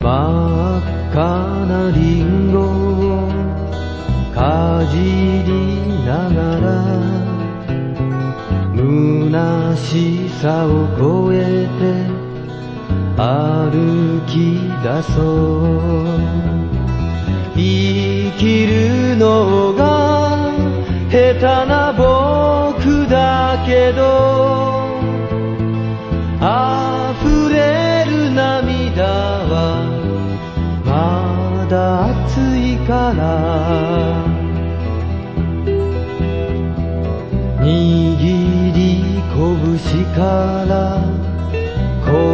真っ赤なリンゴをかじりながら虚しさを越えて歩き出そう生きるのが下手な僕だけど溢れる涙はまだ熱いから